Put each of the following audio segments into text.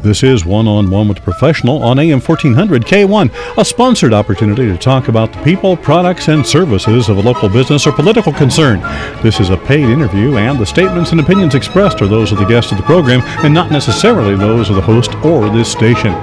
This is One-on-One with the Professional on AM 1400 K1, a sponsored opportunity to talk about the people, products, and services of a local business or political concern. This is a paid interview, and the statements and opinions expressed are those of the guests of the program and not necessarily those of the host or this station.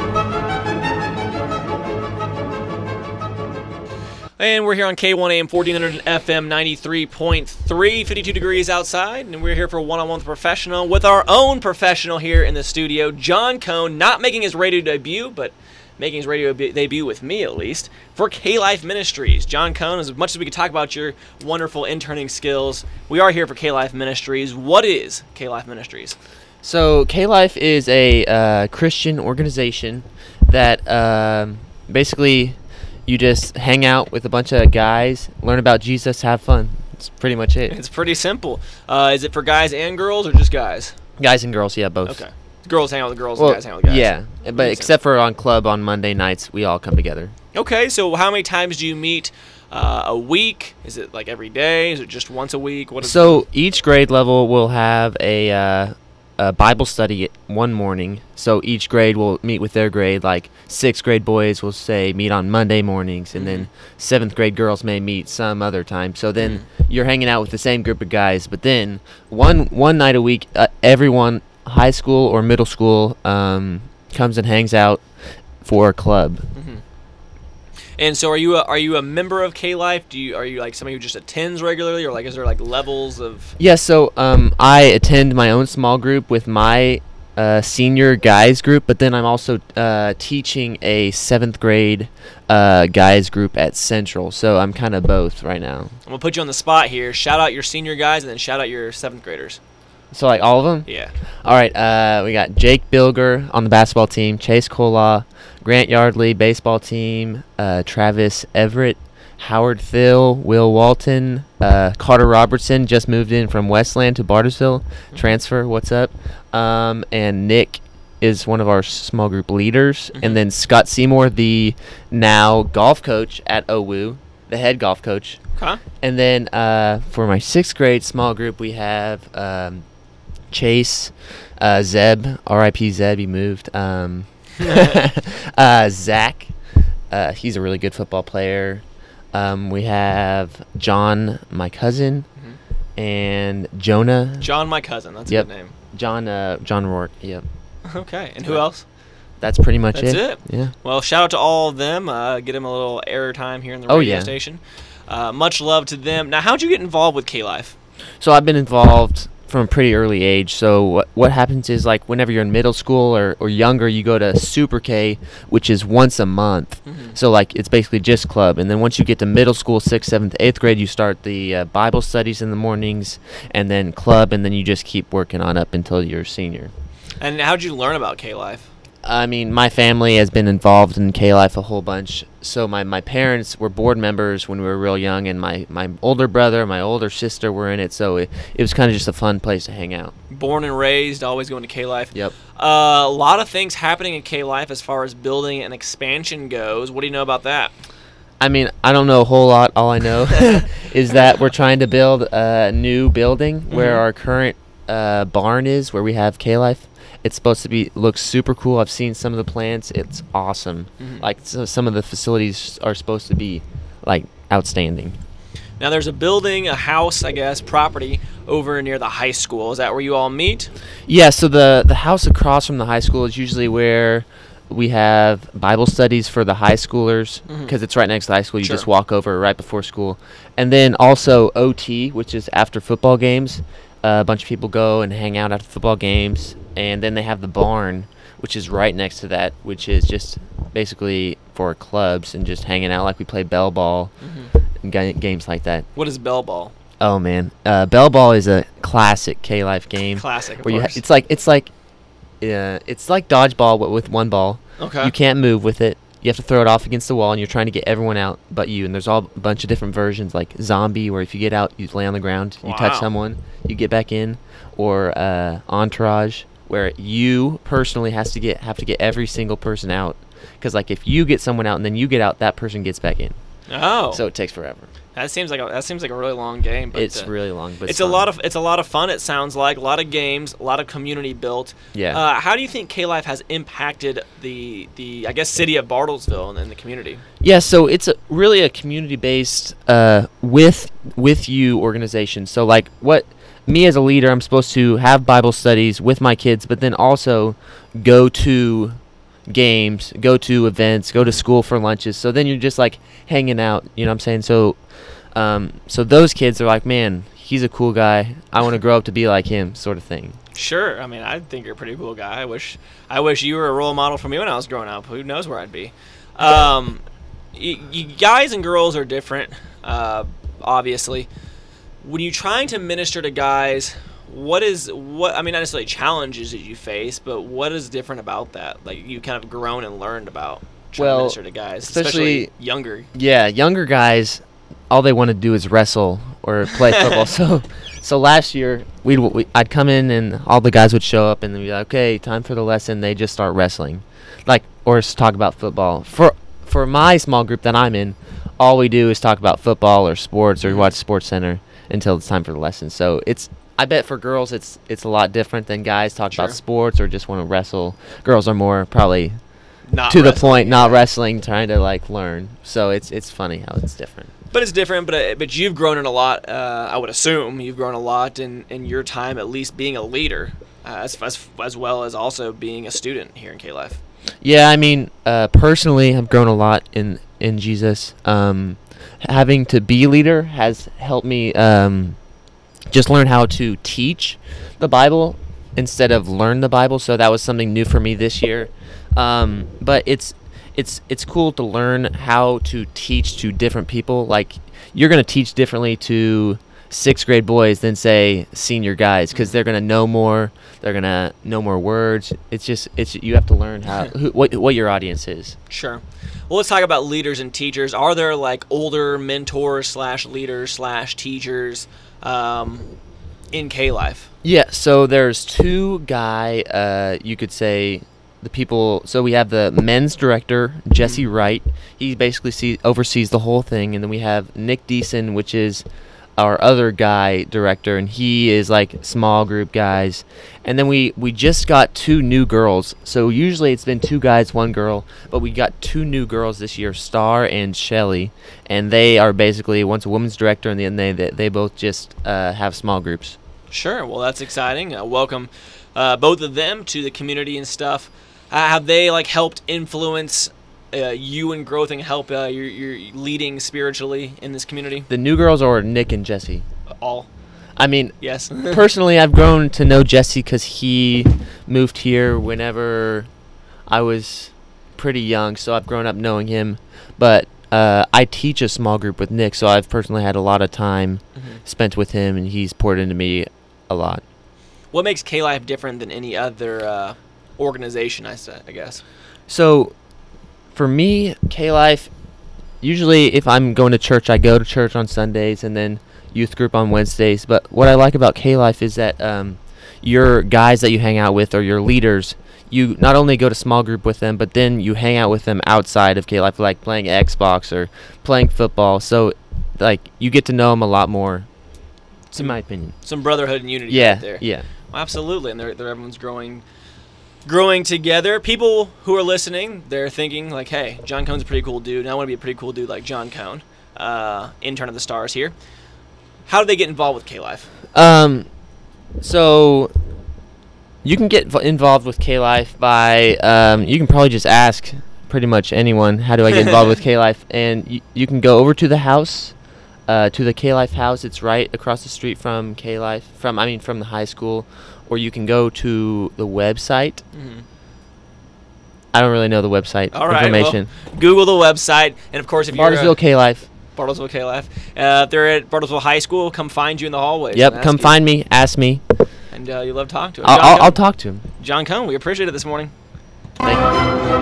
And we're here on K1 AM 1400 and FM 93.3, 52 degrees outside, and we're here for One-on-One with the Professional with our own professional here in the studio, John Cone, not making his radio debut, but making his radio debut with me at least, for K-Life Ministries. John Cone, as much as we could talk about your wonderful interning skills, we are here for K-Life Ministries. What is K-Life Ministries? So K-Life is a Christian organization that basically you just hang out with a bunch of guys, learn about Jesus, have fun. That's pretty much it. It's pretty simple. Is it for guys and girls or just guys? Guys and girls, yeah, both. Okay. Girls hang out with girls and guys hang out with guys. Yeah, but except for on club on Monday nights, we all come together. Okay, so how many times do you meet a week? Is it like every day? Is it just once a week? So each grade level will have a Bible study one morning. So each grade will meet with their grade. Like 6th grade boys will say meet on Monday mornings, and then 7th grade girls may meet some other time. So then you're hanging out with the same group of guys. But then one night a week, everyone, high school or middle school, comes and hangs out for a club. And so, are you a member of K-Life? Are you like somebody who just attends regularly, or like is there like levels of? Yeah, so I attend my own small group with my senior guys group, but then I'm also teaching a 7th grade guys group at Central. So I'm kind of both right now. I'm gonna put you on the spot here. Shout out your senior guys, and then shout out your 7th graders. So like all of them? Yeah. All right. We got Jake Bilger on the basketball team, Chase Kola, Grant Yardley baseball team, Travis Everett, Howard Thill, Will Walton, Carter Robertson just moved in from Westland to Bartlesville, transfer. What's up? And Nick is one of our small group leaders, and then Scott Seymour, the now golf coach at OWU, the head golf coach. Okay. And then for my 6th grade small group, we have Chase, Zeb, R.I.P. Zeb, he moved. Zach, he's a really good football player. We have John, my cousin, and Jonah. John, my cousin. That's a good name. John Rourke. Yep. Okay. And who else? That's pretty much it. That's it. Yeah. Well, shout out to all of them. Get them a little air time here in the radio station. Much love to them. Now, how'd you get involved with K-Life? So I've been involved from a pretty early age. So what happens is, like, whenever you're in middle school or younger, you go to Super K, which is once a month. So like it's basically just club. And then once you get to middle school, 6th, 7th, 8th grade, you start the Bible studies in the mornings, and then club, and then you just keep working on up until you're a senior. And how'd you learn about K-Life? I mean, my family has been involved in K-Life a whole bunch. So my parents were board members when we were real young, and my older brother, my older sister were in it. So it was kind of just a fun place to hang out. Born and raised, always going to K-Life. Yep. A lot of things happening in K-Life as far as building and expansion goes. What do you know about that? I mean, I don't know a whole lot. All I know is that we're trying to build a new building where our current barn is, where we have K-Life. It's supposed to looks super cool. I've seen some of the plans. It's awesome. Like, so some of the facilities are supposed to be, like, outstanding. Now, there's a building, a house, I guess, property over near the high school. Is that where you all meet? Yeah, so the house across from the high school is usually where we have Bible studies for the high schoolers, because it's right next to the high school. You just walk over right before school. And then also OT, which is after football games. A bunch of people go and hang out after football games. And then they have the barn, which is right next to that, which is just basically for clubs and just hanging out, like we play bell ball and games like that. What is bell ball? Oh man, bell ball is a classic K-Life game. Classic, of where course. It's like dodgeball but with one ball. Okay. You can't move with it. You have to throw it off against the wall, and you're trying to get everyone out but you. And there's a bunch of different versions, like zombie, where if you get out, you lay on the ground. You touch someone, you get back in, or entourage, where you personally have to get every single person out, because like if you get someone out and then you get out, that person gets back in. Oh. So it takes forever. That seems like a really long game. But it's really long, but it's a lot of fun. It sounds like a lot of games, a lot of community built. Yeah. How do you think K-Life has impacted the I guess city of Bartlesville and the community? Yeah, so it's really a community-based with you organization. So like what me as a leader, I'm supposed to have Bible studies with my kids, but then also go to games, go to events, go to school for lunches. So then you're just like hanging out, you know what I'm saying? So so those kids are like, man, he's a cool guy. I want to grow up to be like him, sort of thing. Sure. I mean, I think you're a pretty cool guy. I wish you were a role model for me when I was growing up. Who knows where I'd be? You guys and girls are different, obviously. When you're trying to minister to guys, what I mean, not necessarily challenges that you face, but what is different about that? Like you kind of grown and learned about trying to minister to guys, especially younger. Yeah, younger guys, all they want to do is wrestle or play football. So last year I'd come in and all the guys would show up and they'd be like, okay, time for the lesson. They just start wrestling, or talk about football. For my small group that I'm in, all we do is talk about football or sports or watch Sports Center until it's time for the lesson. So I bet for girls it's a lot different than guys talk about sports or just want to wrestle. Girls are more probably not to the point, not wrestling, trying to like learn. So it's funny how it's different. But it's different. But you've grown in a lot. I would assume you've grown a lot in your time, at least being a leader, as well as also being a student here in K-Life. Yeah, I mean, personally, I've grown a lot in Jesus. Having to be leader has helped me just learn how to teach the Bible instead of learn the Bible. So that was something new for me this year. But it's cool to learn how to teach to different people. Like you're going to teach differently to 6th grade boys than say senior guys, because they're going to know more. They're going to know more words. It's you have to learn what your audience is. Sure. Well, let's talk about leaders and teachers. Are there like older mentors / leaders / teachers in K-Life? Yeah, so there's 2 guy, you could say, the people. So we have the men's director, Jesse Wright. He basically oversees the whole thing. And then we have Nick Deason, which is our other guy director, and he is like small group guys. And then we just got 2 new girls. So usually it's been 2 guys, 1 girl, but we got 2 new girls this year, Star and Shelly, and they are basically, one's a women's director, and then they both just have small groups. Sure. Well, that's exciting. Welcome both of them to the community and stuff. Have they like helped influence you in growth and help your leading spiritually in this community? The new girls are Nick and Jesse. All. I mean, yes. Personally, I've grown to know Jesse because he moved here whenever I was pretty young, so I've grown up knowing him. But I teach a small group with Nick, so I've personally had a lot of time spent with him, and he's poured into me a lot. What makes K-Life different than any other organization, I guess? So for me, K-Life, usually if I'm going to church, I go to church on Sundays and then youth group on Wednesdays. But what I like about K-Life is that your guys that you hang out with or your leaders, you not only go to small group with them, but then you hang out with them outside of K-Life, like playing Xbox or playing football. So like you get to know them a lot more, in my opinion. Some brotherhood and unity right there. Yeah. Well, absolutely. And everyone's growing together. People who are listening, they're thinking like, hey, John Cohn's a pretty cool dude, and I want to be a pretty cool dude like John Cohn, intern of the Stars here. How do they get involved with K-Life? So you can get involved with K-Life by, you can probably just ask pretty much anyone, how do I get involved with K-Life? And you can go over to the house, to the K-Life house. It's right across the street from K-Life, from the high school. Or you can go to the website. Mm-hmm. I don't really know the website information. Well, Google the website, and of course, if you're Bartlesville K-Life. Bartlesville K-Life. If they're at Bartlesville High School, come find you in the hallways. Yep, come find me, ask me. And you love talking to him. I'll talk to him. John Cohn, we appreciate it this morning. Thank you.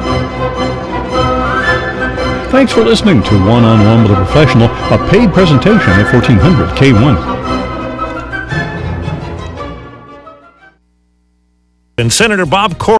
Thanks for listening to One-on-One with a Professional, a paid presentation at 1400 K1. And Senator Bob